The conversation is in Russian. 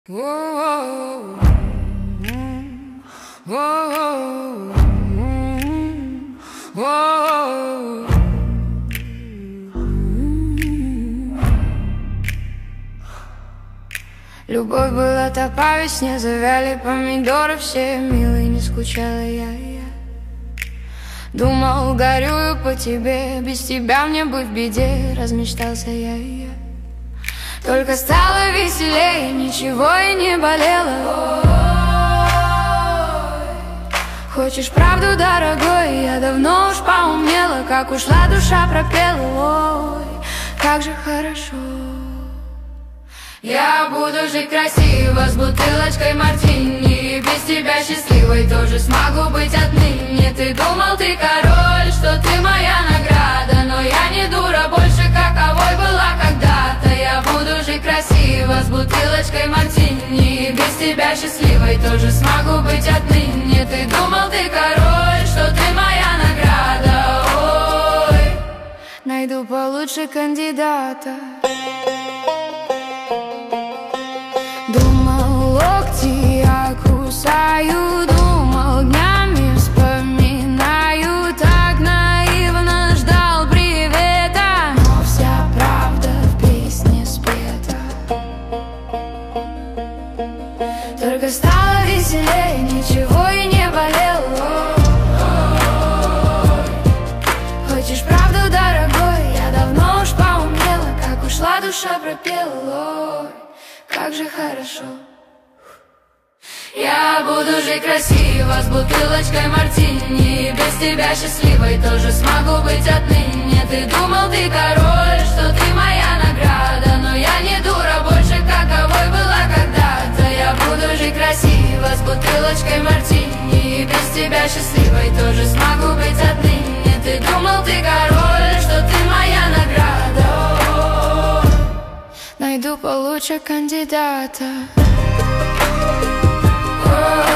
Любовь была та по весне, завяли помидоры все, милый, не скучала я. Думал, горюю по тебе, без тебя мне быть в беде, размечтался я. Только стало веселее, ничего и не болело. Хочешь правду, дорогой, я давно уж поумнела, как ушла душа пропела. Ой, как же хорошо. Я буду жить красиво, с бутылочкой мартини, и без тебя счастливой тоже смогу быть отныне. Ты думал, ты король, что ты моя награда, но я не дура больше, каковой была когда-то. Я буду жить красиво, с бутылочкой мартини, и без тебя счастливой тоже смогу быть отныне. Ты думал, ты король, что ты моя награда. Ой, найду получше кандидата. Думал, локти я кусаю, думал, днями вспоминаю, так наивно ждал привета, но вся правда в песне спета. Только стало веселее, ничего и не болело. Хочешь правду, дорогой, я давно уж поумнела, как ушла душа пропела. Как же хорошо. Я буду жить красиво, с бутылочкой мартини, и без тебя счастливой тоже смогу быть отныне. Ты думал, ты король, что ты моя награда, но я не дура больше, каковой была когда-то. Я буду жить красиво, с бутылочкой мартини, и без тебя счастливой тоже смогу быть отныне. Ты думал, ты король, что ты моя награда. Найду получше кандидата.